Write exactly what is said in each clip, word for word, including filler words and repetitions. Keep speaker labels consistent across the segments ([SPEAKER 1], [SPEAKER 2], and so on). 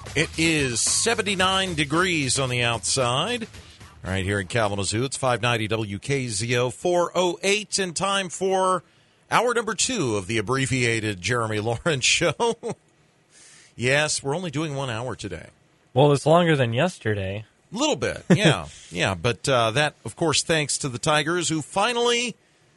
[SPEAKER 1] It is seventy-nine degrees on the outside. Right here in Kalamazoo, it's five ninety W K Z O, four oh eight, and time for hour number two of the abbreviated Jeremy Lawrence Show. Yes, we're only doing one hour today.
[SPEAKER 2] Well, it's longer than yesterday.
[SPEAKER 1] A little bit, yeah. yeah, but uh, that, of course, thanks to the Tigers, who finally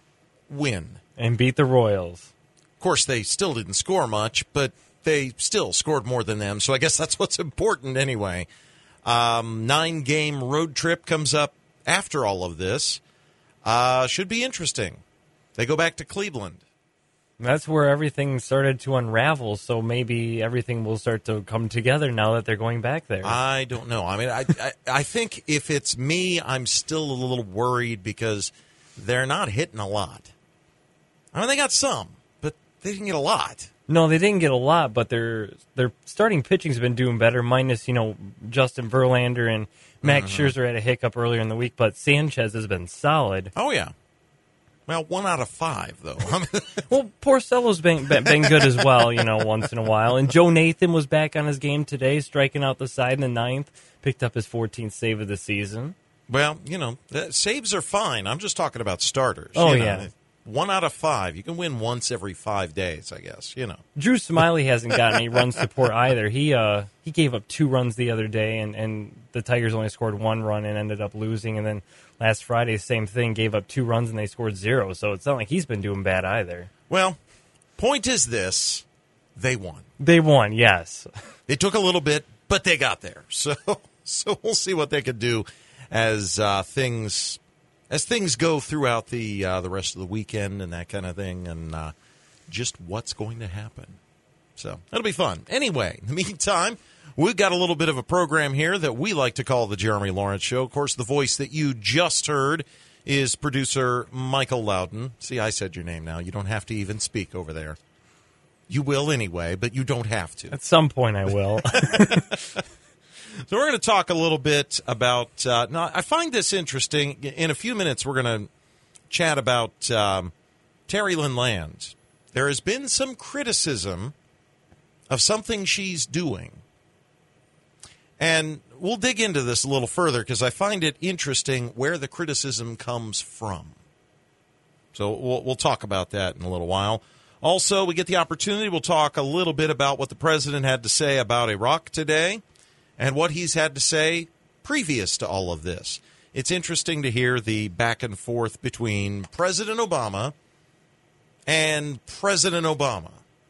[SPEAKER 1] win.
[SPEAKER 2] And beat the Royals.
[SPEAKER 1] Of course, they still didn't score much, but they still scored more than them, so I guess that's what's important anyway. Um, nine-game road trip comes up after all of this. Uh, should be interesting. They go back to Cleveland.
[SPEAKER 2] That's where everything started to unravel, so maybe everything will start to come together now that they're going back there.
[SPEAKER 1] I don't know. I mean, I, I, I think if it's me, I'm still a little worried because they're not hitting a lot. I mean, they got some, but they didn't get a lot.
[SPEAKER 2] No, they didn't get a lot, but their their starting pitching's been doing better, minus, you know, Justin Verlander and Max mm-hmm. Scherzer had a hiccup earlier in the week, but Sanchez has been solid.
[SPEAKER 1] Oh, yeah. Well, one out of five, though.
[SPEAKER 2] Well, Porcello's been, been been good as well, you know, once in a while. And Joe Nathan was back on his game today, striking out the side in the ninth, picked up his fourteenth save of the season.
[SPEAKER 1] Well, you know, saves are fine. I'm just talking about starters.
[SPEAKER 2] Oh,
[SPEAKER 1] you know,
[SPEAKER 2] yeah.
[SPEAKER 1] One out of five. You can win once every five days, I guess, you know.
[SPEAKER 2] Drew Smiley hasn't gotten any run support either. He uh, he gave up two runs the other day, and, and the Tigers only scored one run and ended up losing. And then last Friday, same thing, gave up two runs and they scored zero. So it's not like he's been doing bad either.
[SPEAKER 1] Well, point is this, they won.
[SPEAKER 2] They won, yes.
[SPEAKER 1] It took a little bit, but they got there. So so we'll see what they could do as uh, things... As things go throughout the uh, the rest of the weekend and that kind of thing, and uh, just what's going to happen. So that'll be fun. Anyway, in the meantime, we've got a little bit of a program here that we like to call the Jeremy Lawrence Show. Of course, the voice that you just heard is producer Michael Loudon. See, I said your name now. You don't have to even speak over there. You will anyway, but you don't have to.
[SPEAKER 2] At some point I will.
[SPEAKER 1] So we're going to talk a little bit about uh, – now, I find this interesting. In a few minutes, we're going to chat about um, Terry Lynn Land. There has been some criticism of something she's doing. And we'll dig into this a little further because I find it interesting where the criticism comes from. So we'll, we'll talk about that in a little while. Also, we get the opportunity. We'll talk a little bit about what the president had to say about Iraq today. And what he's had to say previous to all of this. It's interesting to hear the back and forth between President Obama and President Obama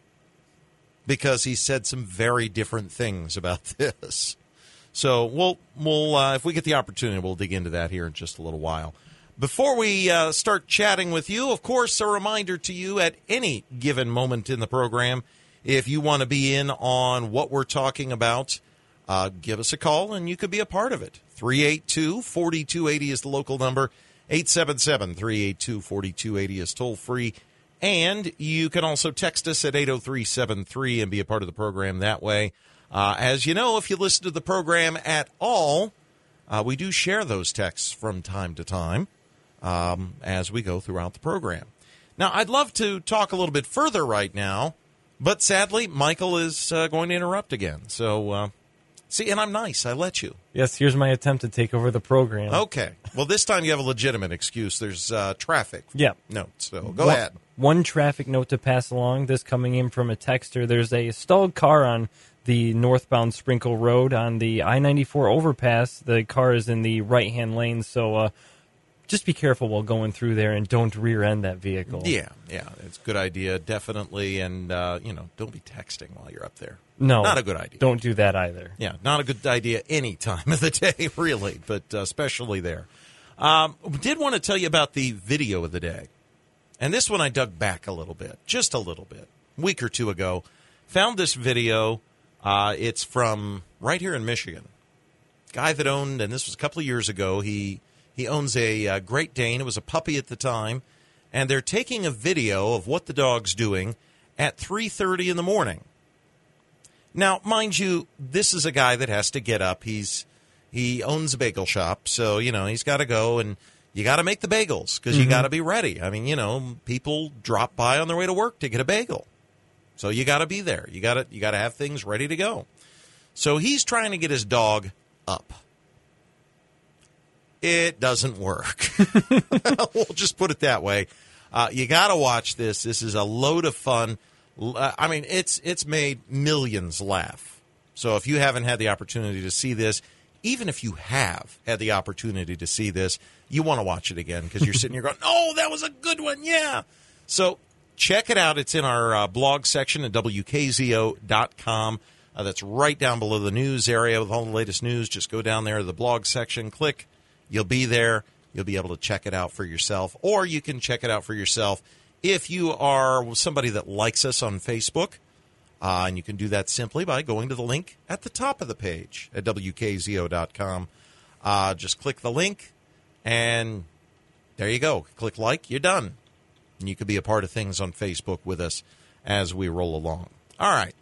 [SPEAKER 1] because he said some very different things about this. So we'll, we'll uh, if we get the opportunity, we'll dig into that here in just a little while. Before we uh, start chatting with you, of course, a reminder to you at any given moment in the program, if you want to be in on what we're talking about, Uh, give us a call, and you could be a part of it. three eight two, four two eight zero is the local number. eight seven seven, three eight two, four two eight zero is toll-free. And you can also text us at eight oh three seven three and be a part of the program that way. Uh, as you know, if you listen to the program at all, uh, we do share those texts from time to time um, as we go throughout the program. Now, I'd love to talk a little bit further right now, but sadly, Michael is uh, going to interrupt again. So... Uh, See, and I'm nice. I let you.
[SPEAKER 2] Yes, here's my attempt to take over the program.
[SPEAKER 1] Okay. Well, this time you have a legitimate excuse. There's uh, traffic
[SPEAKER 2] yeah.
[SPEAKER 1] notes, so go
[SPEAKER 2] one,
[SPEAKER 1] ahead.
[SPEAKER 2] One traffic note to pass along, this coming in from a texter. There's a stalled car on the northbound Sprinkle Road on the I ninety-four overpass. The car is in the right-hand lane, so uh, just be careful while going through there and don't rear-end that vehicle.
[SPEAKER 1] Yeah, yeah, it's a good idea, definitely. And, uh, you know, don't be texting while you're up there.
[SPEAKER 2] No.
[SPEAKER 1] Not a good idea.
[SPEAKER 2] Don't do that either.
[SPEAKER 1] Yeah, not a good idea any time of the day, really, but uh, especially there. Um, did want to tell you about the video of the day. And this one I dug back a little bit, just a little bit, a week or two ago. Found this video. Uh, it's from right here in Michigan. Guy that owned, and this was a couple of years ago, he... He owns a uh, Great Dane. It was a puppy at the time. And they're taking a video of what the dog's doing at three thirty in the morning. Now, mind you, this is a guy that has to get up. He's He owns a bagel shop. So, you know, he's got to go and you got to make the bagels because mm-hmm. you got to be ready. I mean, you know, people drop by on their way to work to get a bagel. So you got to be there. You got to you got to have things ready to go. So he's trying to get his dog up. It doesn't work. We'll just put it that way. Uh, you got to watch this. This is a load of fun. Uh, I mean, it's it's made millions laugh. So if you haven't had the opportunity to see this, even if you have had the opportunity to see this, you want to watch it again because you're sitting here going, oh, that was a good one, yeah. So check it out. It's in our uh, blog section at W K Z O dot com. Uh, that's right down below the news area with all the latest news. Just go down there to the blog section, click. You'll be there. You'll be able to check it out for yourself, or you can check it out for yourself if you are somebody that likes us on Facebook. Uh, and you can do that simply by going to the link at the top of the page at W K Z O dot com. Uh, just click the link, and there you go. Click like, you're done. And you can be a part of things on Facebook with us as we roll along. All right.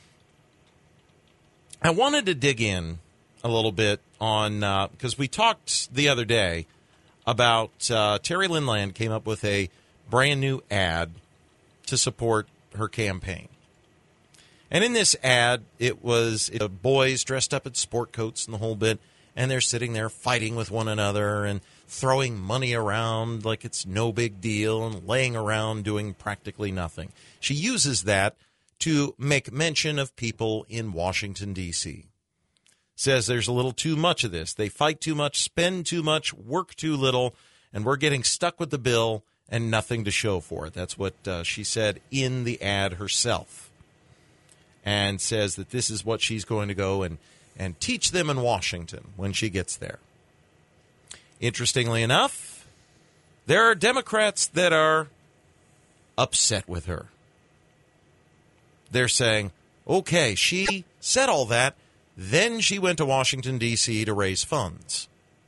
[SPEAKER 1] I wanted to dig in a little bit on, because uh, we talked the other day about uh, Terry Lynn Land came up with a brand new ad to support her campaign. And in this ad, it was it, uh, boys dressed up in sport coats and the whole bit, and they're sitting there fighting with one another and throwing money around like it's no big deal and laying around doing practically nothing. She uses that to make mention of people in Washington, D C Says there's a little too much of this. They fight too much, spend too much, work too little, and we're getting stuck with the bill and nothing to show for it. That's what uh, she said in the ad herself. And says that this is what she's going to go and, and teach them in Washington when she gets there. Interestingly enough, there are Democrats that are upset with her. They're saying, okay, she said all that, then she went to Washington, D C to raise funds.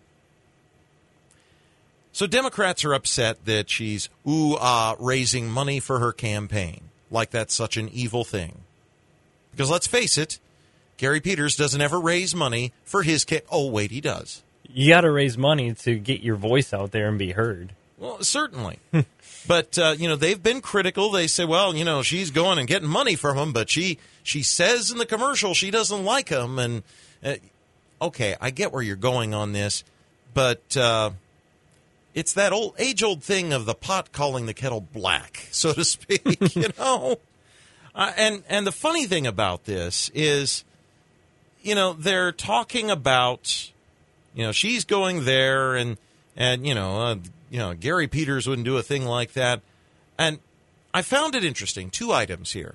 [SPEAKER 1] So Democrats are upset that she's, ooh, ah, raising money for her campaign, like that's such an evil thing. Because let's face it, Gary Peters doesn't ever raise money for his campaign. Oh, wait, he does.
[SPEAKER 2] You got to raise money to get your voice out there and be heard.
[SPEAKER 1] Well, certainly. But, uh, you know, they've been critical. They say, well, you know, she's going and getting money from him, but she she says in the commercial she doesn't like him. And, uh, okay, I get where you're going on this, but uh, it's that old age-old thing of the pot calling the kettle black, so to speak, you know. Uh, and, and the funny thing about this is, you know, they're talking about, you know, she's going there and, and you know, uh, you know, Gary Peters wouldn't do a thing like that. And I found it interesting. Two items here.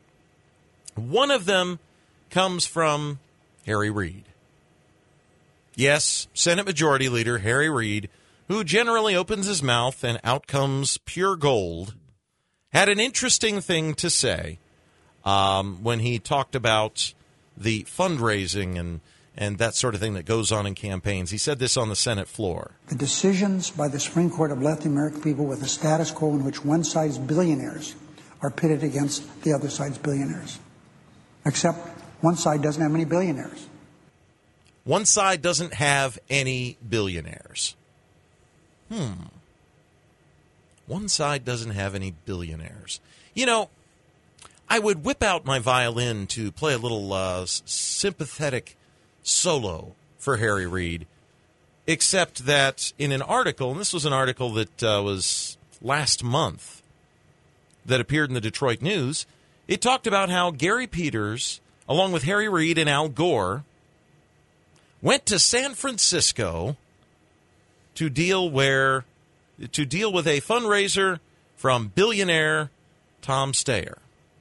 [SPEAKER 1] One of them comes from Harry Reid. Yes, Senate Majority Leader Harry Reid, who generally opens his mouth and out comes pure gold, had an interesting thing to say um, when he talked about the fundraising and and that sort of thing that goes on in campaigns. He said this on the Senate floor.
[SPEAKER 3] The decisions by the Supreme Court have left the American people with a status quo in which one side's billionaires are pitted against the other side's billionaires. Except one side doesn't have any billionaires.
[SPEAKER 1] One side doesn't have any billionaires. Hmm. One side doesn't have any billionaires. You know, I would whip out my violin to play a little uh, sympathetic solo for Harry Reid, except that in an article, and this was an article that uh, was last month that appeared in the Detroit News, it talked about how Gary Peters, along with Harry Reid and Al Gore, went to San Francisco to deal where to deal with a fundraiser from billionaire Tom Steyer.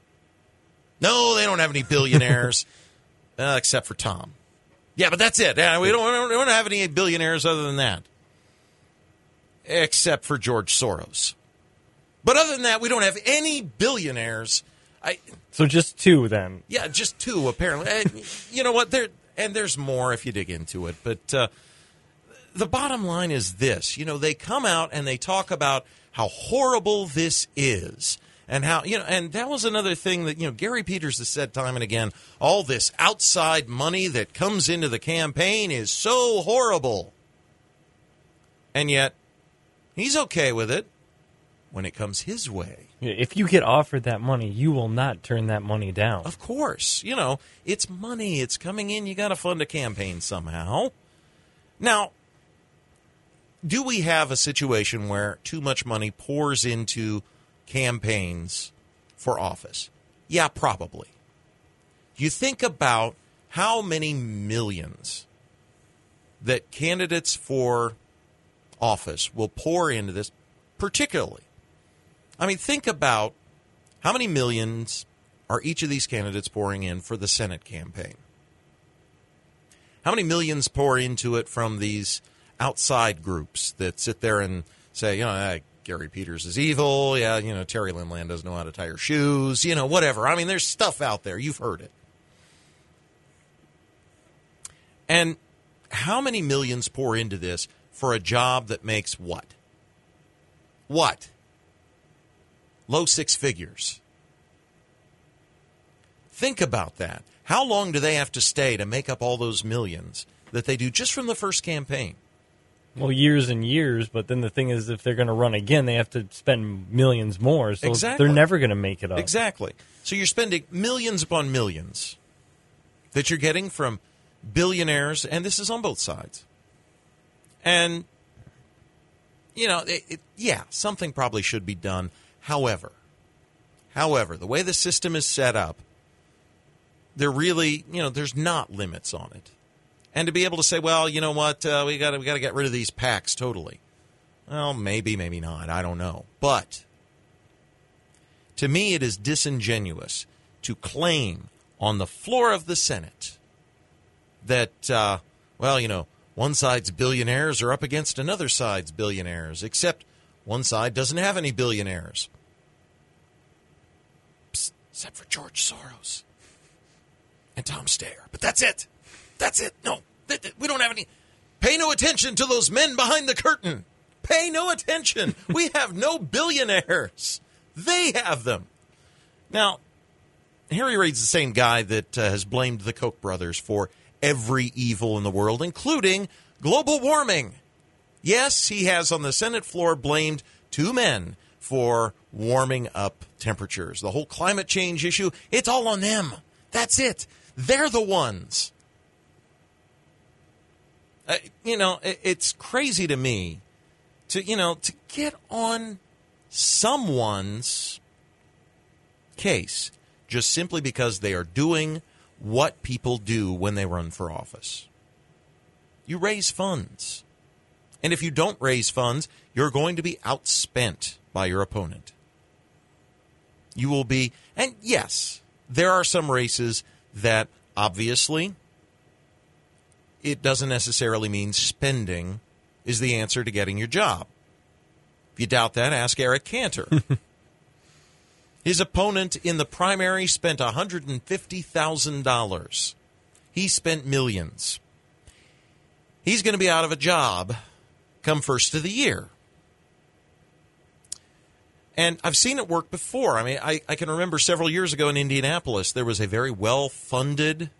[SPEAKER 1] No, they don't have any billionaires uh, except for Tom. Yeah, but that's it. Yeah, we don't, we don't have any billionaires other than that, except for George Soros. But other than that, we don't have any billionaires. I,
[SPEAKER 2] so just two, then?
[SPEAKER 1] Yeah, just two, apparently. And you know what? There and there's more if you dig into it. But uh, the bottom line is this. You know, they come out and they talk about how horrible this is. And how, you know, and that was another thing that, you know, Gary Peters has said time and again, all this outside money that comes into the campaign is so horrible. And yet, he's okay with it when it comes his way.
[SPEAKER 2] If you get offered that money, you will not turn that money down.
[SPEAKER 1] Of course. You know, it's money. It's coming in. You got to fund a campaign somehow. Now, do we have a situation where too much money pours into campaigns for office? Yeah, probably. You think about how many millions that candidates for office will pour into this, particularly. I mean, think about how many millions are each of these candidates pouring in for the Senate campaign? How many millions pour into it from these outside groups that sit there and say, you know, ah, Gary Peters is evil. Yeah, you know, Terry Lynn Land doesn't know how to tie her shoes. You know, whatever. I mean, there's stuff out there. You've heard it. And how many millions pour into this for a job that makes what? What? Low six figures. Think about that. How long do they have to stay to make up all those millions that they do just from the first campaign?
[SPEAKER 2] Well, years and years, but then the thing is, if they're going to run again, they have to spend millions more, so
[SPEAKER 1] exactly.
[SPEAKER 2] They're never going to make it up.
[SPEAKER 1] Exactly. So you're spending millions upon millions that you're getting from billionaires, and this is on both sides. And, you know, it, it, yeah, something probably should be done. However, however, the way the system is set up, there really, you know, there's not limits on it. And to be able to say, well, you know what, uh, we got we got to get rid of these PACs totally. Well, maybe, maybe not. I don't know. But to me, it is disingenuous to claim on the floor of the Senate that, uh, well, you know, one side's billionaires are up against another side's billionaires, except one side doesn't have any billionaires. Psst, except for George Soros and Tom Steyer. But that's it. That's it. No, th- th- we don't have any. Pay no attention to those men behind the curtain. Pay no attention. We have no billionaires. They have them. Now, Harry Reid's the same guy that uh, has blamed the Koch brothers for every evil in the world, including global warming. Yes, he has on the Senate floor blamed two men for warming up temperatures. The whole climate change issue, it's all on them. That's it. They're the ones. Uh, you know, it, it's crazy to me to, you know, to get on someone's case just simply because they are doing what people do when they run for office. You raise funds. And if you don't raise funds, you're going to be outspent by your opponent. You will be, and yes, there are some races that obviously it doesn't necessarily mean spending is the answer to getting your job. If you doubt that, ask Eric Cantor. His opponent in the primary spent one hundred fifty thousand dollars. He spent millions. He's going to be out of a job come first of the year. And I've seen it work before. I mean, I, I can remember several years ago in Indianapolis, there was a very well-funded,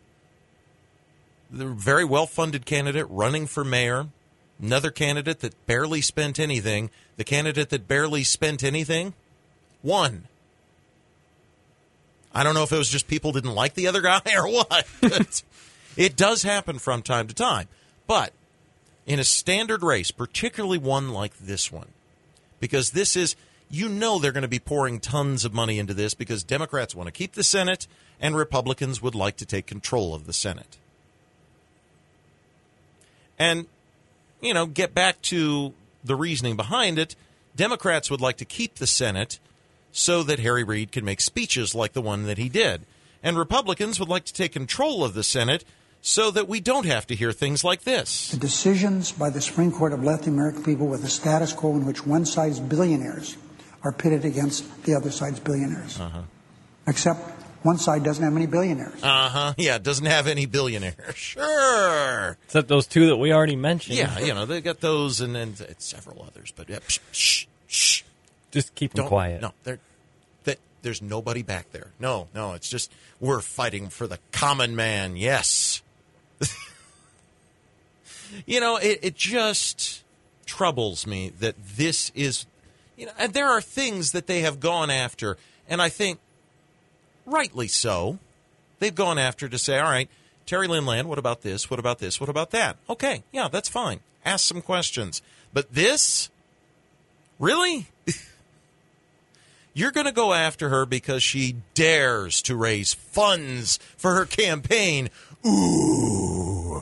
[SPEAKER 1] very well-funded candidate running for mayor, another candidate that barely spent anything. The candidate that barely spent anything won. I don't know if it was just people didn't like the other guy or what. But it does happen from time to time. But in a standard race, particularly one like this one, because this is, you know they're going to be pouring tons of money into this because Democrats want to keep the Senate and Republicans would like to take control of the Senate. And, you know, get back to the reasoning behind it. Democrats would like to keep the Senate so that Harry Reid can make speeches like the one that he did. And Republicans would like to take control of the Senate so that we don't have to hear things like this.
[SPEAKER 3] The decisions by the Supreme Court have left the American people with a status quo in which one side's billionaires are pitted against the other side's billionaires. Uh-huh. Except one side doesn't have any billionaires.
[SPEAKER 1] Uh-huh. Yeah, it doesn't have any billionaires. Sure.
[SPEAKER 2] Except those two that we already mentioned.
[SPEAKER 1] Yeah, you know, they got those and then several others. But yeah, shh, shh, shh.
[SPEAKER 2] Just keep them
[SPEAKER 1] Don't,
[SPEAKER 2] quiet.
[SPEAKER 1] No, they're, that there's nobody back there. No, no, it's just we're fighting for the common man. Yes. You know, it, it just troubles me that this is You know, and there are things that they have gone after, and I think rightly so. They've gone after to say, all right, Terry Lynn Land, what about this? What about this? What about that? Okay, yeah, that's fine. Ask some questions. But this? Really? You're going to go after her because she dares to raise funds for her campaign. Ooh.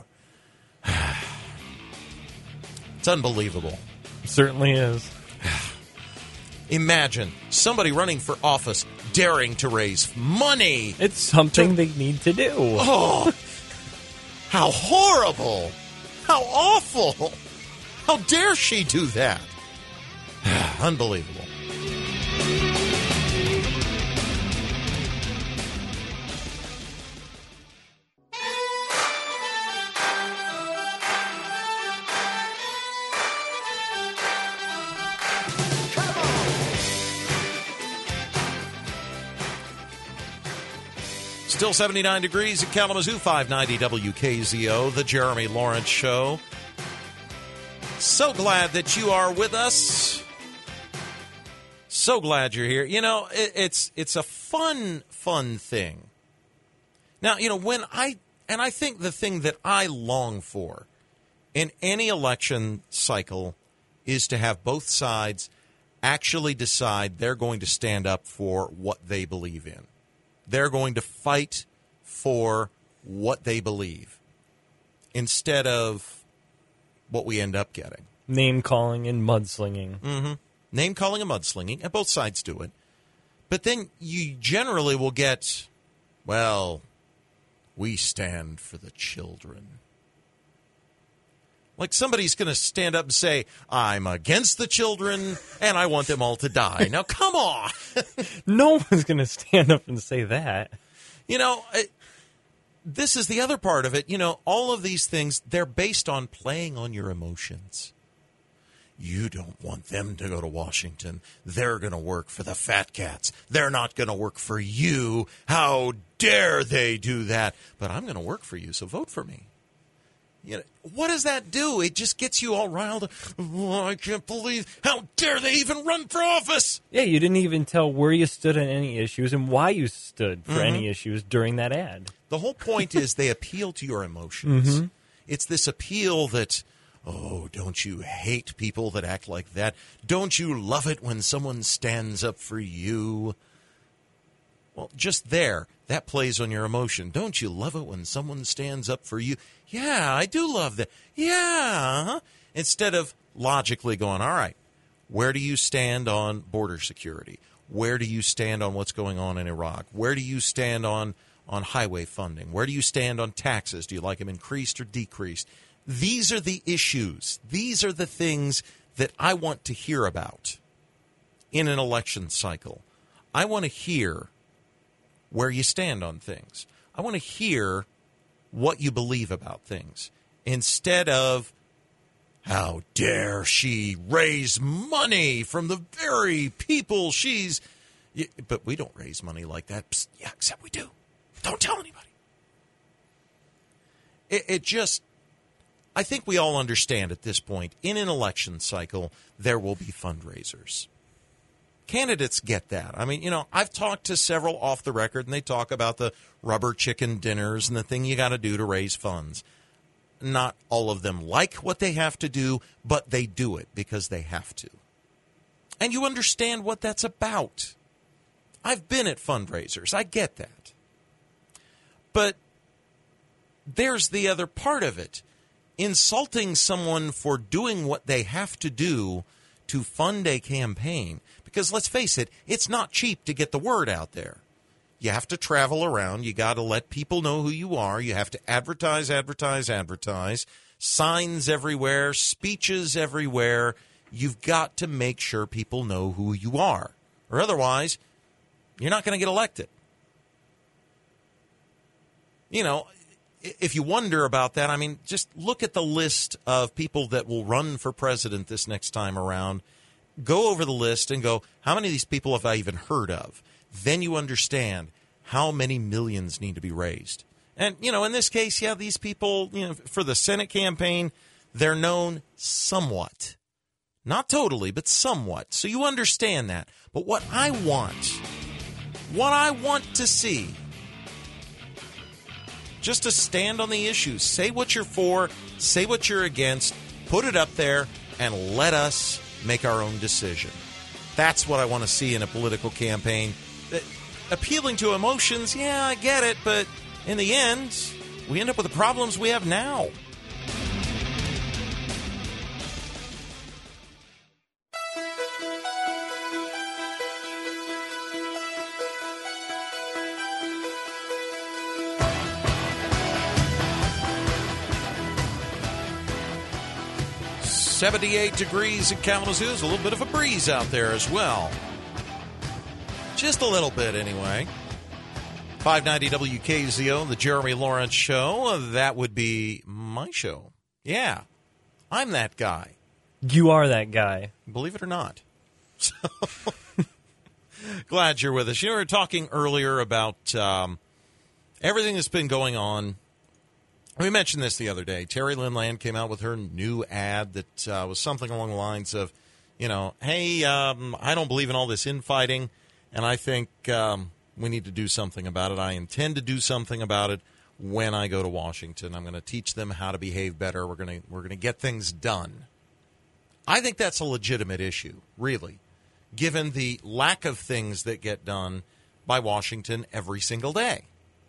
[SPEAKER 1] It's unbelievable.
[SPEAKER 2] It certainly is.
[SPEAKER 1] Imagine somebody running for office daring to raise money.
[SPEAKER 2] It's something
[SPEAKER 1] to...
[SPEAKER 2] they need to do.
[SPEAKER 1] Oh, how horrible. How awful. How dare she do that? Unbelievable. Still seventy-nine degrees at Kalamazoo, five ninety W K Z O, The Jeremy Lawrence Show. So glad that you are with us. So glad you're here. You know, it, it's it's a fun, fun thing. Now, you know, when I, and I think the thing that I long for in any election cycle is to have both sides actually decide they're going to stand up for what they believe in. They're going to fight for what they believe instead of what we end up getting.
[SPEAKER 2] Name calling and mudslinging.
[SPEAKER 1] Mm-hmm. Name calling and mudslinging, and both sides do it. But then you generally will get, well, we stand for the children. Like somebody's going to stand up and say, I'm against the children, and I want them all to die. Now, come on.
[SPEAKER 2] No one's going to stand up and say that.
[SPEAKER 1] You know, it, this is the other part of it. You know, all of these things, they're based on playing on your emotions. You don't want them to go to Washington. They're going to work for the fat cats. They're not going to work for you. How dare they do that? But I'm going to work for you, so vote for me. You know, what does that do? It just gets you all riled up. Oh, I can't believe, how dare they even run for office?
[SPEAKER 2] Yeah, you didn't even tell where you stood on any issues and why you stood for mm-hmm. any issues during that ad.
[SPEAKER 1] The whole point is they appeal to your emotions.
[SPEAKER 2] Mm-hmm.
[SPEAKER 1] It's this appeal that, oh, don't you hate people that act like that? Don't you love it when someone stands up for you? Well, just there, that plays on your emotion. Don't you love it when someone stands up for you? Yeah, I do love that. Yeah. Instead of logically going, all right, where do you stand on border security? Where do you stand on what's going on in Iraq? Where do you stand on, on highway funding? Where do you stand on taxes? Do you like them increased or decreased? These are the issues. These are the things that I want to hear about in an election cycle. I want to hear where you stand on things. I want to hear what you believe about things instead of, how dare she raise money from the very people she's... But we don't raise money like that. Psst, yeah, except we do. Don't tell anybody. It, it just... I think we all understand at this point, in an election cycle, there will be fundraisers. Candidates get that. I mean, you know, I've talked to several off the record, and they talk about the rubber chicken dinners and the thing you got to do to raise funds. Not all of them like what they have to do, but they do it because they have to. And you understand what that's about. I've been at fundraisers. I get that. But there's the other part of it. Insulting someone for doing what they have to do to fund a campaign. Because let's face it, it's not cheap to get the word out there. You have to travel around. You got to let people know who you are. You have to advertise, advertise, advertise. Signs everywhere, speeches everywhere. You've got to make sure people know who you are. Or otherwise, you're not going to get elected. You know, if you wonder about that, I mean, just look at the list of people that will run for president this next time around. Go over the list and go, how many of these people have I even heard of? Then you understand how many millions need to be raised. And, you know, in this case, yeah, these people, you know, for the Senate campaign, they're known somewhat. Not totally, but somewhat. So you understand that. But what I want, what I want to see, just to stand on the issues, say what you're for, say what you're against, put it up there, and let us make our own decision. That's what I want to see in a political campaign. Appealing to emotions, yeah, I get it, but in the end, we end up with the problems we have now. seventy-eight degrees in Kalamazoo. There's a little bit of a breeze out there as well. Just a little bit, anyway. five ninety W K Z O, the Jeremy Lawrence Show. That would be my show. Yeah, I'm that guy.
[SPEAKER 2] You are that guy.
[SPEAKER 1] Believe it or not. So, glad you're with us. You know, we were talking earlier about um, everything that's been going on. We mentioned this the other day. Terry Lynn Land came out with her new ad that uh, was something along the lines of, you know, hey, um, I don't believe in all this infighting, and I think um, we need to do something about it. I intend to do something about it when I go to Washington. I'm going to teach them how to behave better. We're going to we're going to get things done. I think that's a legitimate issue, really, given the lack of things that get done by Washington every single day.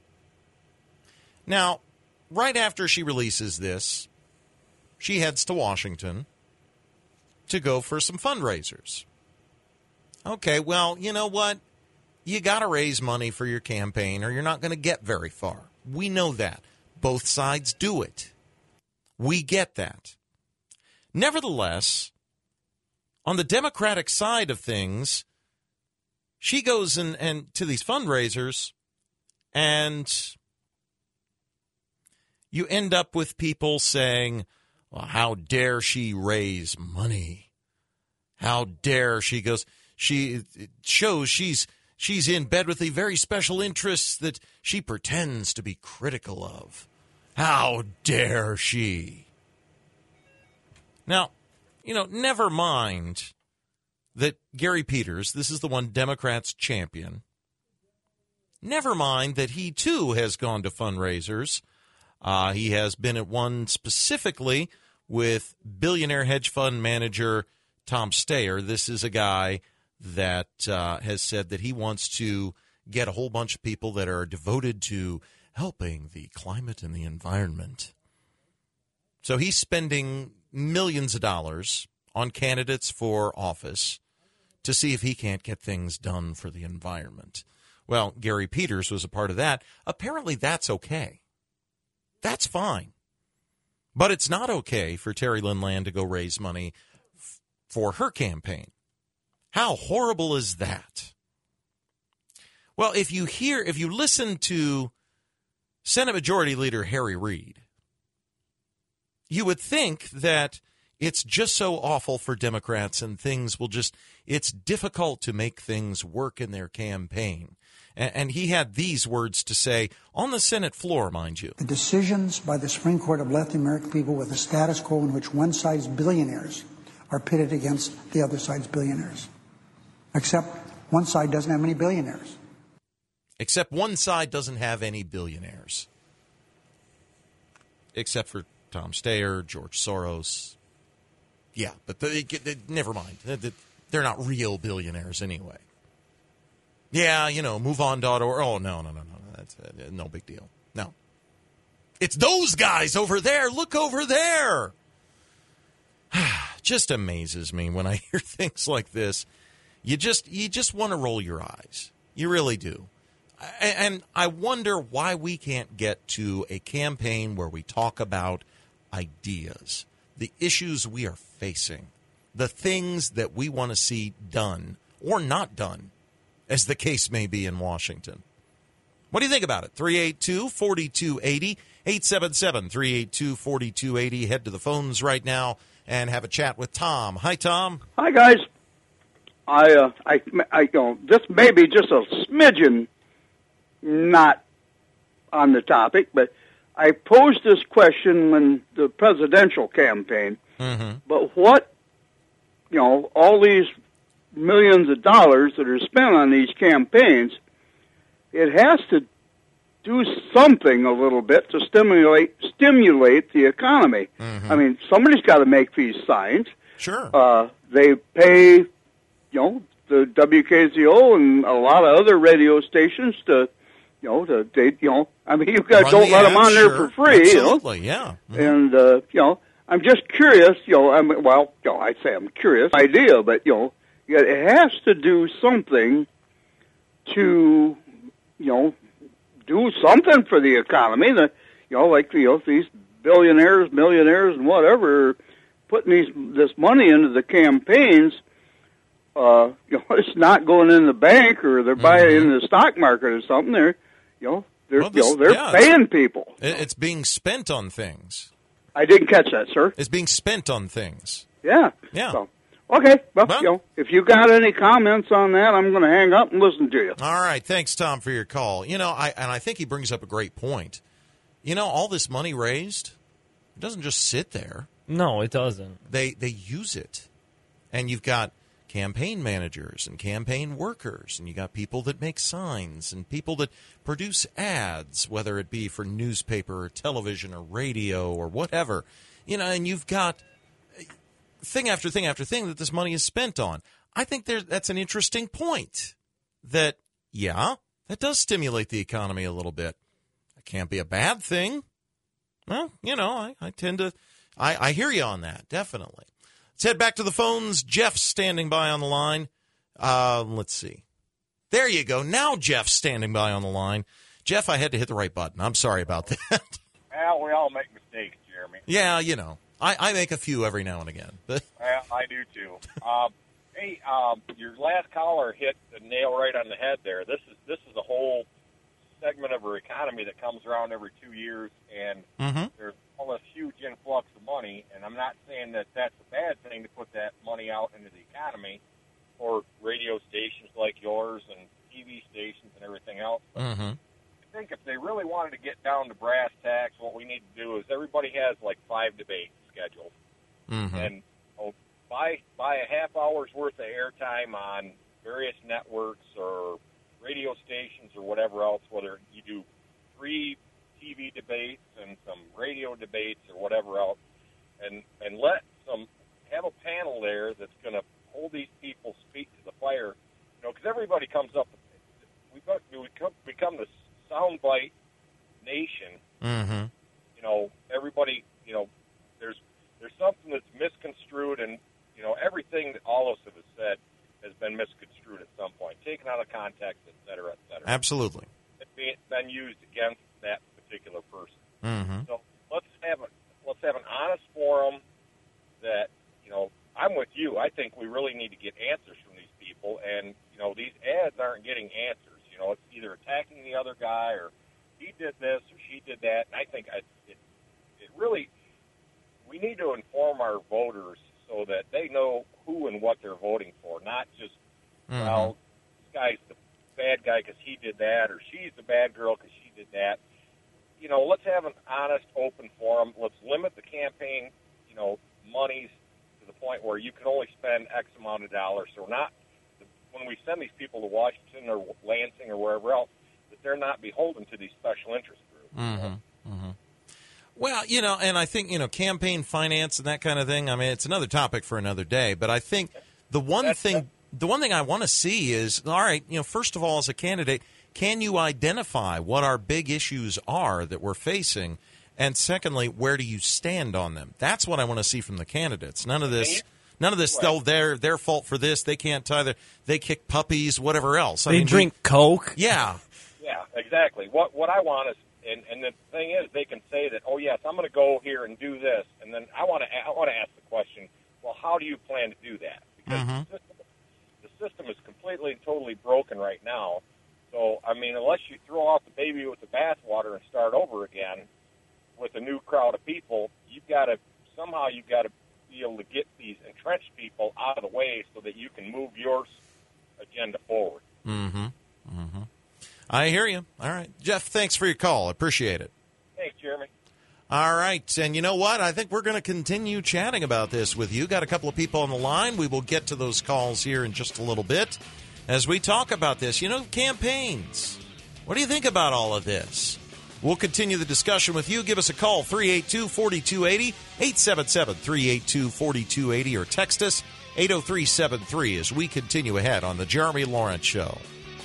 [SPEAKER 1] Now, right after she releases this, she heads to Washington to go for some fundraisers. Okay, well, you know what? You got to raise money for your campaign or you're not going to get very far. We know that. Both sides do it. We get that. Nevertheless, on the Democratic side of things, she goes and, and to these fundraisers and you end up with people saying, well, how dare she raise money? How dare she goes, she it shows she's she's in bed with the very special interests that she pretends to be critical of. How dare she? Now, you know, never mind that Gary Peters, this is the one Democrats champion, never mind that he too has gone to fundraisers. Uh, he has been at one specifically with billionaire hedge fund manager Tom Steyer. This is a guy that uh, has said that he wants to get a whole bunch of people that are devoted to helping the climate and the environment. So he's spending millions of dollars on candidates for office to see if he can't get things done for the environment. Well, Gary Peters was a part of that. Apparently that's okay. That's fine. But it's not okay for Terry Lynn Land to go raise money f- for her campaign. How horrible is that? Well, if you hear, if you listen to Senate Majority Leader Harry Reid, you would think that it's just so awful for Democrats and things will just, it's difficult to make things work in their campaign. And he had these words to say on the Senate floor, mind you.
[SPEAKER 3] The decisions by the Supreme Court have left the American people with a status quo in which one side's billionaires are pitted against the other side's billionaires. Except one side doesn't have any billionaires. Except one side doesn't have any billionaires. Except for Tom Steyer, George Soros. Yeah, but they, they, never mind. They're not real billionaires anyway. Yeah, you know, move on dot org. Oh, no, no, no, no. That's uh, no big deal. No. It's those guys over there. Look over there. Just amazes me when I hear things like this. You just you just want to roll your eyes. You really do. And I wonder why we can't get to a campaign where we talk about ideas, the issues we are facing, the things that we want to see done or not done, as the case may be in Washington. What do you think about it? three eight two, four two eight zero, eight seven seven, three eight two, four two eight zero. Head to the phones right now and have a chat with Tom. Hi, Tom.
[SPEAKER 4] Hi, guys. I, uh, I, I, you know, this may be just a smidgen not on the topic, but I posed this question in the presidential campaign.
[SPEAKER 1] Mm-hmm.
[SPEAKER 4] But what you know, all these millions of dollars that are spent on these campaigns, it has to do something a little bit to stimulate stimulate the economy.
[SPEAKER 3] Mm-hmm.
[SPEAKER 4] I mean, somebody's got to make these signs.
[SPEAKER 3] Sure.
[SPEAKER 4] Uh, they pay, you know, the W K Z O and a lot of other radio stations to, you know, to they, you know, I mean, you guys
[SPEAKER 3] Run
[SPEAKER 4] don't
[SPEAKER 3] the
[SPEAKER 4] let them
[SPEAKER 3] ads,
[SPEAKER 4] on there
[SPEAKER 3] sure.
[SPEAKER 4] for free,
[SPEAKER 3] Absolutely,
[SPEAKER 4] you know.
[SPEAKER 3] yeah. Mhm.
[SPEAKER 4] And uh, you know, I'm just curious, you know, I'm well, you know, I say I'm curious idea, but you know, it has to do something to, you know, do something for the economy. The, you know, like you know, these billionaires, millionaires, and whatever, putting these this money into the campaigns. Uh, you know, it's not going in the bank or they're buying it
[SPEAKER 3] Mm-hmm.
[SPEAKER 4] in the stock market or something. They're, you know, they're
[SPEAKER 3] Well, this-
[SPEAKER 4] you know, they're
[SPEAKER 3] yeah, it's-
[SPEAKER 4] paying people.
[SPEAKER 3] It- It's being spent on things.
[SPEAKER 4] I didn't catch that, sir.
[SPEAKER 3] It's being spent on things.
[SPEAKER 4] Yeah.
[SPEAKER 3] Yeah.
[SPEAKER 4] So, okay. Well,
[SPEAKER 3] Well-
[SPEAKER 4] you know, if you got any comments on that, I'm going to hang up and listen to you.
[SPEAKER 3] All right. Thanks, Tom, for your call. You know, I and I think he brings up a great point. You know, all this money raised, it doesn't just sit there.
[SPEAKER 2] No, it doesn't.
[SPEAKER 3] They they use it. And you've got campaign managers and campaign workers, and you got people that make signs and people that produce ads, whether it be for newspaper or television or radio or whatever. You know, and you've got thing after thing after thing that this money is spent on. I think there that's an interesting point. That, yeah, that does stimulate the economy a little bit. It can't be a bad thing. Well, you know, I, I tend to, I, I hear you on that, definitely. Let's head back to the phones. Jeff's standing by on the line. Uh, let's see. There you go. Now Jeff's standing by on the line. Jeff, I had to hit the right button. I'm sorry about that.
[SPEAKER 5] Well, we all make mistakes, Jeremy.
[SPEAKER 3] Yeah, you know, I, I make a few every now and again. But
[SPEAKER 5] Well, I do too. Um, hey, um, your last caller hit the nail right on the head there. This is this is a whole segment of our economy that comes around every two years, and
[SPEAKER 3] mm-hmm.
[SPEAKER 5] there's all this huge influx of money. And I'm not saying that that's a bad thing to put that money out into the economy for radio stations like yours and T V stations and everything else. But
[SPEAKER 3] Mm-hmm.
[SPEAKER 5] I think if they really wanted to get down to brass tacks, what we need to do is everybody has like five debates scheduled,
[SPEAKER 3] Mm-hmm.
[SPEAKER 5] and oh, buy buy a half hour's worth of airtime on various networks or radio stations or whatever else. Whether you do three T V debates and some radio debates or whatever else, and and let some have a panel there that's going to hold these people's feet to the fire. You know, because everybody comes up. We we become the soundbite nation.
[SPEAKER 3] Mm-hmm.
[SPEAKER 5] You know, everybody. You know, there's there's something that's misconstrued, and you know, everything that all of us have said has been misconstrued at some point, taken out of context, et cetera, et cetera.
[SPEAKER 3] Absolutely.
[SPEAKER 5] It's been, been used against that particular person.
[SPEAKER 3] Mm-hmm.
[SPEAKER 5] So let's have a let's have an honest forum. That you know, I'm with you. I think we really need to get answers from these people, and you know, these ads aren't getting answers. You know, it's either attacking the other guy, or he did this, or she did that. And I think I, it, it really, we need to inform our voters so that they know who and what they're voting for, not just,
[SPEAKER 3] Mm-hmm.
[SPEAKER 5] well, this guy's the bad guy because he did that, or she's the bad girl because she did that. You know, let's have an honest, open forum. Let's limit the campaign, you know, monies to the point where you can only spend X amount of dollars. So not when we send these people to Washington or Lansing or wherever else, that they're not beholden to these special interest groups.
[SPEAKER 3] Mm-hmm. Mm-hmm. Well, you know, and I think, you know, campaign finance and that kind of thing, I mean, it's another topic for another day. But I think the one
[SPEAKER 5] That's,
[SPEAKER 3] thing the one thing I want to see is, all right, you know, first of all, as a candidate, can you identify what our big issues are that we're facing? And secondly, where do you stand on them? That's what I want to see from the candidates. None of this... None of this, though, they're their fault for this. They can't tie their, they kick puppies, whatever else. I
[SPEAKER 2] They
[SPEAKER 3] mean,
[SPEAKER 2] drink
[SPEAKER 3] we,
[SPEAKER 2] Coke.
[SPEAKER 3] Yeah.
[SPEAKER 5] Yeah, exactly. What what I want is, and, and the thing is, they can say that, oh yes, I'm going to go here and do this, and then I want to I want to ask the question, well, how do you plan to do that? Because
[SPEAKER 3] Mm-hmm.
[SPEAKER 5] the, system, the system is completely and totally broken right now. So I mean, unless you throw out the baby with the bathwater and start over again with a new crowd of people, you've got to somehow you've got to be able to get these entrenched people out of the way so that you can move your agenda forward.
[SPEAKER 3] Mm-hmm. Mm-hmm. I hear you. All right. Jeff, thanks for your call. I appreciate it.
[SPEAKER 5] Thanks, Jeremy.
[SPEAKER 1] All right, and you know what? I think we're going to continue chatting about this with you. Got a couple of people on the line. We will get to those calls here in just a little bit as we talk about this. You know, campaigns. What do you think about all of this? We'll continue the discussion with you. Give us a call, three eight two, four two eight zero, eight seven seven, three eight two, four two eight zero, or text us, eight oh three seven three, as we continue ahead on The Jeremy Lawrence Show.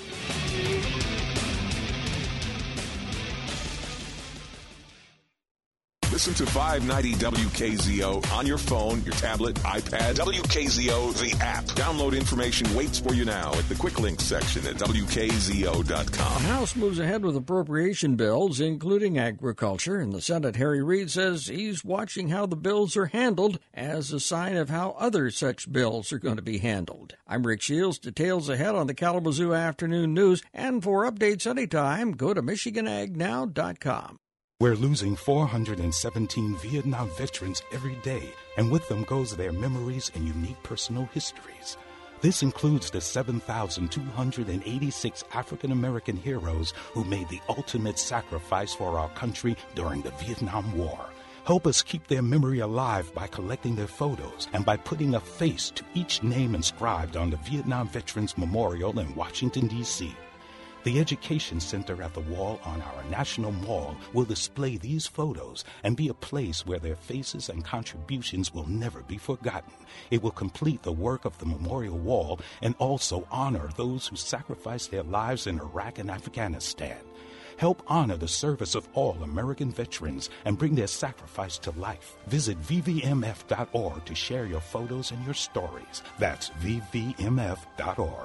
[SPEAKER 6] Listen to five ninety W K Z O on your phone, your tablet, iPad. W K Z O, the app. Download information waits for you now at the quick links section at W K Z O dot com.
[SPEAKER 7] The House moves ahead with appropriation bills, including agriculture, and the Senate, Harry Reid, says he's watching how the bills are handled as a sign of how other such bills are going to be handled. I'm Rick Shields. Details ahead on the Kalamazoo Afternoon News, and for updates anytime, go to Michigan Ag Now dot com.
[SPEAKER 8] We're losing four hundred seventeen Vietnam veterans every day, and with them goes their memories and unique personal histories. This includes the seven thousand two hundred eighty-six African American heroes who made the ultimate sacrifice for our country during the Vietnam War. Help us keep their memory alive by collecting their photos and by putting a face to each name inscribed on the Vietnam Veterans Memorial in Washington, D C The Education Center at the wall on our National Mall will display these photos and be a place where their faces and contributions will never be forgotten. It will complete the work of the memorial wall and also honor those who sacrificed their lives in Iraq and Afghanistan. Help honor the service of all American veterans and bring their sacrifice to life. Visit V V M F dot org to share your photos and your stories. That's V V M F dot org.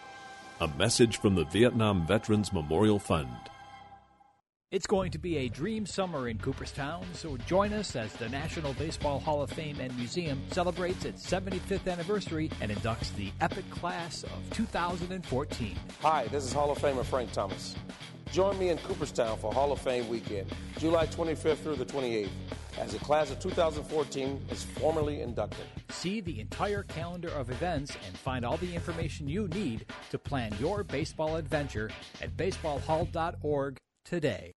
[SPEAKER 9] A message from the Vietnam Veterans Memorial Fund.
[SPEAKER 10] It's going to be a dream summer in Cooperstown, so join us as the National Baseball Hall of Fame and Museum celebrates its seventy-fifth anniversary and inducts the epic class of two thousand fourteen.
[SPEAKER 11] Hi, this is Hall of Famer Frank Thomas. Join me in Cooperstown for Hall of Fame weekend, July twenty-fifth through the twenty-eighth, as the class of two thousand fourteen is formally inducted.
[SPEAKER 10] See the entire calendar of events and find all the information you need to plan your baseball adventure at baseball hall dot org today.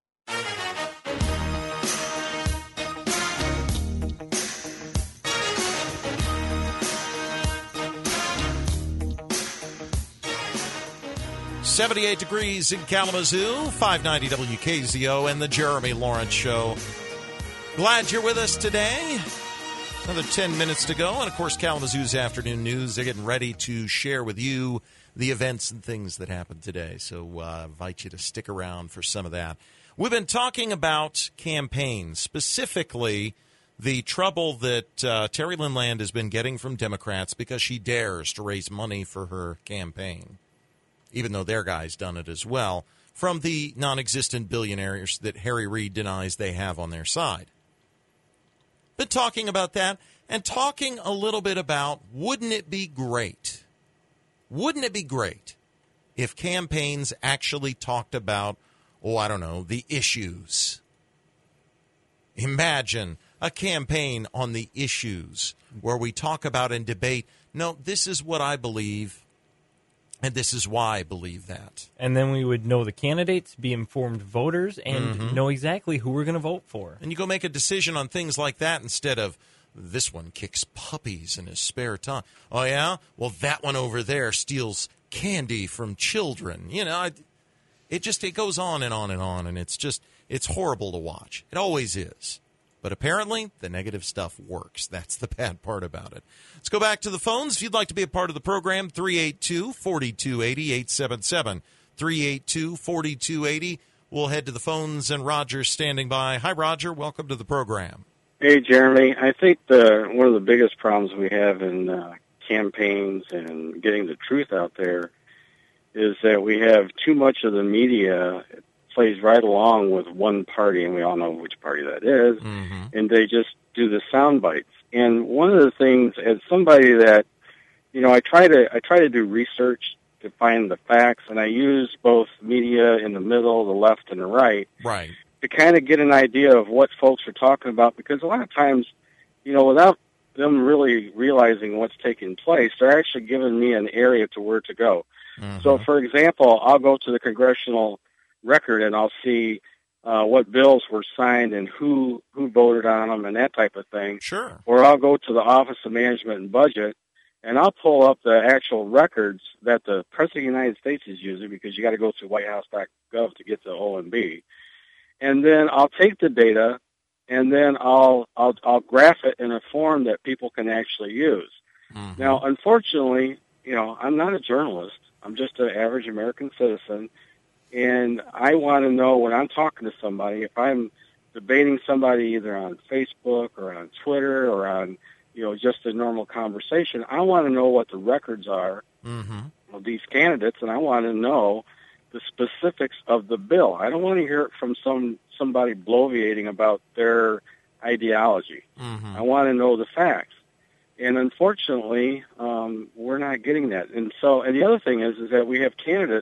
[SPEAKER 1] seventy-eight degrees in Kalamazoo, five ninety W K Z O, and the Jeremy Lawrence Show. Glad you're with us today. Another ten minutes to go. And, of course, Kalamazoo's Afternoon News. They're getting ready to share with you the events and things that happened today. So I uh, invite you to stick around for some of that. We've been talking about campaigns, specifically the trouble that uh, Terry Lynn Land has been getting from Democrats because she dares to raise money for her campaign, even though their guy's done it as well, from the non-existent billionaires that Harry Reid denies they have on their side. Been talking about that and talking a little bit about, wouldn't it be great, wouldn't it be great if campaigns actually talked about, oh, I don't know, the issues. Imagine a campaign on the issues where we talk about and debate, no, this is what I believe, and this is why I believe that.
[SPEAKER 2] And then we would know the candidates, be informed voters, and
[SPEAKER 1] Mm-hmm.
[SPEAKER 2] know exactly who we're going to vote for.
[SPEAKER 1] And you go make a decision on things like that instead of, this one kicks puppies in his spare time. Oh, yeah? Well, that one over there steals candy from children. You know, it, it just, it goes on and on and on, and it's just, it's horrible to watch. It always is. But apparently, the negative stuff works. That's the bad part about it. Let's go back to the phones. If you'd like to be a part of the program, three eight two, four two eight zero, eight seven seven, three eight two, four two eight zero. We'll head to the phones, and Roger's standing by. Hi, Roger. Welcome to the program.
[SPEAKER 12] Hey, Jeremy. I think the one of the biggest problems we have in uh, campaigns and getting the truth out there is that we have too much of the media plays right along with one party, and we all know which party that is,
[SPEAKER 1] mm-hmm.
[SPEAKER 12] and they just do the sound bites. And one of the things, as somebody that, you know, I try to I try to do research to find the facts, and I use both media in the middle, the left, and the right,
[SPEAKER 1] right,
[SPEAKER 12] to kind of get an idea of what folks are talking about, because a lot of times, you know, without them really realizing what's taking place, they're actually giving me an area to where to go.
[SPEAKER 1] Mm-hmm.
[SPEAKER 12] So, for example, I'll go to the congressional record and I'll see uh, what bills were signed and who who voted on them and that type of thing.
[SPEAKER 1] Sure.
[SPEAKER 12] Or I'll go to the Office of Management and Budget, and I'll pull up the actual records that the President of the United States is using, because you got to go to white house dot gov to get to O M B. And then I'll take the data, and then I'll I'll I'll graph it in a form that people can actually use. Mm-hmm. Now, unfortunately, you know, I'm not a journalist. I'm just an average American citizen, and I want to know when I'm talking to somebody, if I'm debating somebody either on Facebook or on Twitter or on, you know, just a normal conversation, I want to know what the records are
[SPEAKER 1] mm-hmm.
[SPEAKER 12] of these candidates, and I want to know the specifics of the bill. I don't want to hear it from some somebody bloviating about their ideology.
[SPEAKER 1] Mm-hmm.
[SPEAKER 12] I want to know the facts. And unfortunately, um, we're not getting that. And so, and the other thing is, is that we have candidates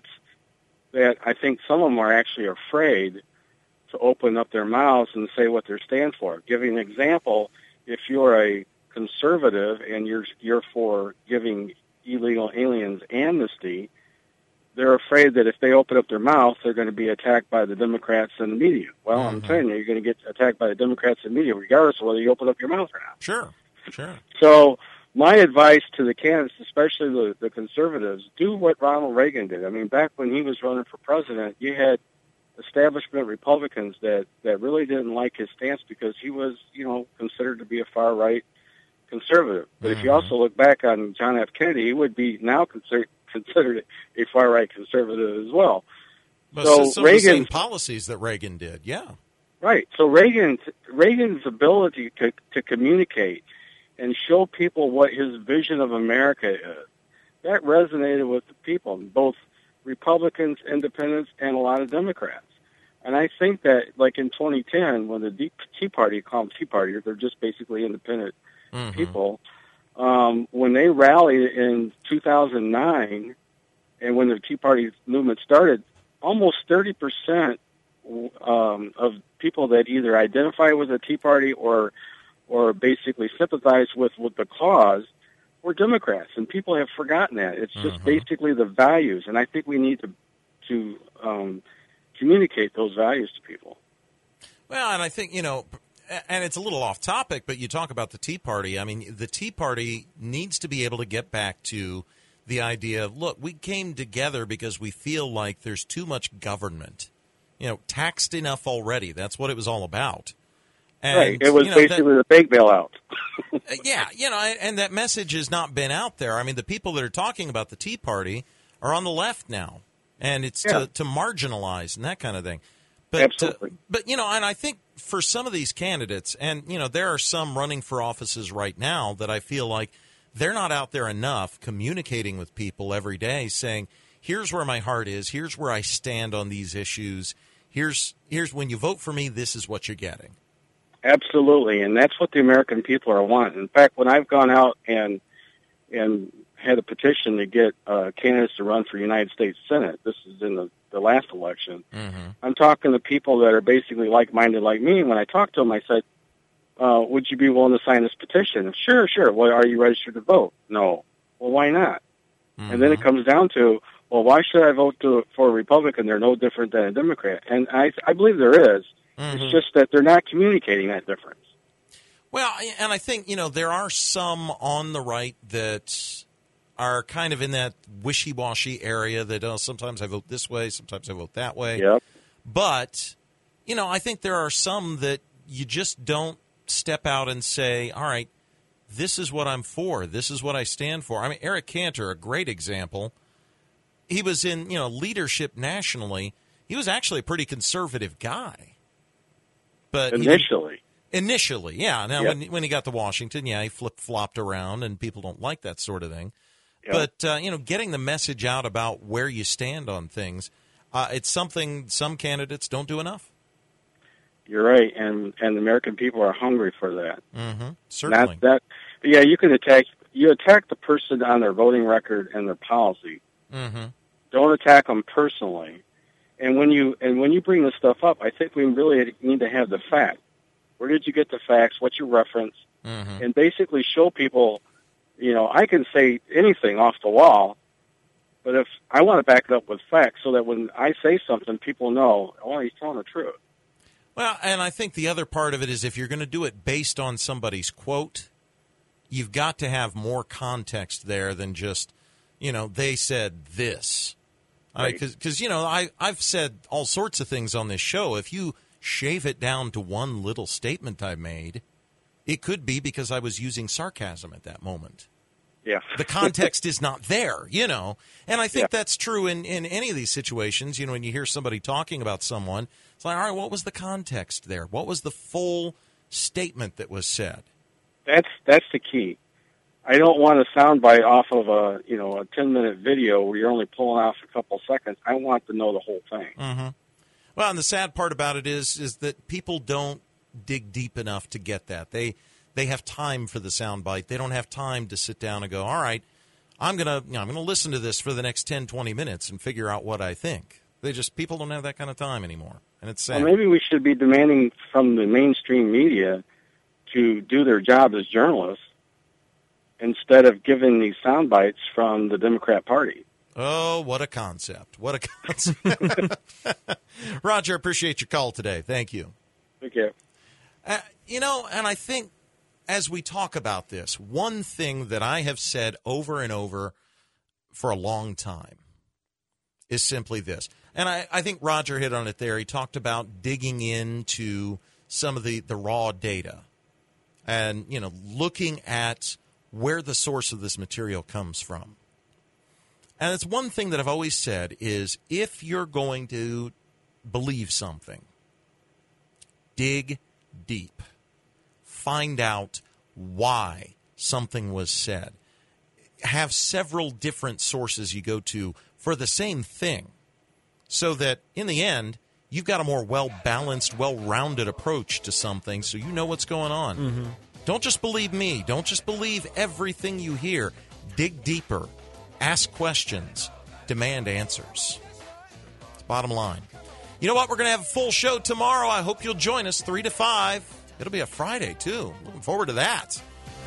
[SPEAKER 12] that I think some of them are actually afraid to open up their mouths and say what they stand for. Giving an example, if you're a conservative and you're you're for giving illegal aliens amnesty, they're afraid that if they open up their mouth, they're going to be attacked by the Democrats and the media. Well,
[SPEAKER 1] mm-hmm.
[SPEAKER 12] I'm telling you, you're going to get attacked by the Democrats and the media, regardless of whether you open up your mouth or not.
[SPEAKER 1] Sure, sure.
[SPEAKER 12] So my advice to the candidates, especially the, the conservatives, do what Ronald Reagan did. I mean, back when he was running for president, you had establishment Republicans that, that really didn't like his stance because he was, you know, considered to be a far-right conservative. But mm-hmm. if you also look back on John F. Kennedy, he would be now considered considered a far-right conservative as well.
[SPEAKER 1] But
[SPEAKER 12] so
[SPEAKER 1] some
[SPEAKER 12] Reagan,
[SPEAKER 1] of the same policies that Reagan did, yeah.
[SPEAKER 12] Right. So Reagan, Reagan's ability to, to communicate and show people what his vision of America is, that resonated with the people, both Republicans, independents, and a lot of Democrats. And I think that, like in twenty ten, when the Tea Party, call them Tea Party, they're just basically independent mm-hmm. people, um, when they rallied in two thousand nine, and when the Tea Party movement started, almost thirty percent um, of people that either identify with the Tea Party or or basically sympathize with, with the cause were Democrats, and people have forgotten that. It's just mm-hmm. basically the values, and I think we need to to um, communicate those values to people.
[SPEAKER 1] Well, and I think, you know, and it's a little off topic, but you talk about the Tea Party. I mean, the Tea Party needs to be able to get back to the idea of, look, we came together because we feel like there's too much government, you know, taxed enough already. That's what it was all about. And,
[SPEAKER 12] right. It was
[SPEAKER 1] you know,
[SPEAKER 12] basically
[SPEAKER 1] that,
[SPEAKER 12] the big bailout.
[SPEAKER 1] yeah, you know, and that message has not been out there. I mean, the people that are talking about the Tea Party are on the left now, and it's yeah. to, to marginalize and that kind of thing. But,
[SPEAKER 12] Absolutely.
[SPEAKER 1] Uh, but, you know, and I think for some of these candidates, and, you know, there are some running for offices right now that I feel like they're not out there enough communicating with people every day saying, here's where my heart is, here's where I stand on these issues, here's here's when you vote for me, this is what you're getting.
[SPEAKER 12] Absolutely, and that's what the American people are wanting. In fact, when I've gone out and and had a petition to get uh, candidates to run for United States Senate, this is in the, the last election,
[SPEAKER 1] mm-hmm.
[SPEAKER 12] I'm talking to people that are basically like-minded like me, and when I talked to them, I said, uh, would you be willing to sign this petition? Sure, sure. Well, are you registered to vote? No. Well, why not? Mm-hmm. And then it comes down to, well, why should I vote to, for a Republican? They're no different than a Democrat. And I, I believe there is.
[SPEAKER 1] Mm-hmm.
[SPEAKER 12] It's just that they're not communicating that difference.
[SPEAKER 1] Well, and I think, you know, there are some on the right that are kind of in that wishy-washy area that, oh, sometimes I vote this way, sometimes I vote that way.
[SPEAKER 12] Yep.
[SPEAKER 1] But, you know, I think there are some that you just don't step out and say, all right, this is what I'm for. This is what I stand for. I mean, Eric Cantor, a great example. He was in, you know, leadership nationally. He was actually a pretty conservative guy. But
[SPEAKER 12] initially.
[SPEAKER 1] Initially, yeah. Now,
[SPEAKER 12] yep.
[SPEAKER 1] when when he got to Washington, yeah, he flip-flopped around, and people don't like that sort of thing.
[SPEAKER 12] Yep.
[SPEAKER 1] But, uh, you know, getting the message out about where you stand on things, uh, it's something some candidates don't do enough.
[SPEAKER 12] You're right, and and the American people are hungry for that.
[SPEAKER 1] Mm-hmm. Certainly.
[SPEAKER 12] Not that, but yeah, you can attack you attack the person on their voting record and their policy.
[SPEAKER 1] Mm-hmm.
[SPEAKER 12] Don't attack them personally. And when you and when you bring this stuff up, I think we really need to have the fact. Where did you get the facts? What's your reference?
[SPEAKER 1] Mm-hmm.
[SPEAKER 12] And basically show people, you know, I can say anything off the wall, but if I want to back it up with facts so that when I say something, people know, oh, he's telling the truth.
[SPEAKER 1] Well, and I think the other part of it is if you're going to do it based on somebody's quote, you've got to have more context there than just, you know, they said this. Because, right. you know, I, I've said all sorts of things on this show. If you shave it down to one little statement I made, it could be because I was using sarcasm at that moment.
[SPEAKER 12] Yeah.
[SPEAKER 1] The context is not there, you know. And I think
[SPEAKER 12] yeah.
[SPEAKER 1] that's true in, in any of these situations. You know, when you hear somebody talking about someone, it's like, all right, what was the context there? What was the full statement that was said?
[SPEAKER 12] That's that's the key. I don't want a soundbite off of a, you know, a ten-minute video where you're only pulling off a couple seconds. I want to know the whole thing.
[SPEAKER 1] Mm-hmm. Well, and the sad part about it is is that people don't dig deep enough to get that. They they have time for the soundbite. They don't have time to sit down and go, all right, I'm going to you know, I'm going to listen to this for the next ten, twenty minutes and figure out what I think. They just people don't have that kind of time anymore, and it's sad.
[SPEAKER 12] Well, maybe we should be demanding from the mainstream media to do their job as journalists instead of giving these sound bites from the Democrat Party.
[SPEAKER 1] Oh, what a concept. What a concept. Roger, appreciate your call today. Thank you.
[SPEAKER 12] Thank you.
[SPEAKER 1] Uh, you know, and I think as we talk about this, one thing that I have said over and over for a long time is simply this. And I, I think Roger hit on it there. He talked about digging into some of the, the raw data and, you know, looking at where the source of this material comes from. And it's one thing that I've always said is if you're going to believe something, dig deep. Find out why something was said. Have several different sources you go to for the same thing so that in the end, you've got a more well-balanced, well-rounded approach to something so you know what's going on.
[SPEAKER 2] Mm-hmm.
[SPEAKER 1] Don't just believe me. Don't just believe everything you hear. Dig deeper. Ask questions. Demand answers. It's bottom line. You know what? We're going to have a full show tomorrow. I hope you'll join us three to five. It'll be a Friday, too. Looking forward to that.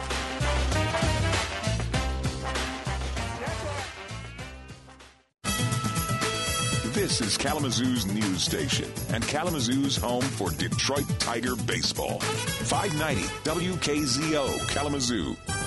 [SPEAKER 6] This is Kalamazoo's news station and Kalamazoo's home for Detroit Tiger baseball. five ninety W K Z O Kalamazoo.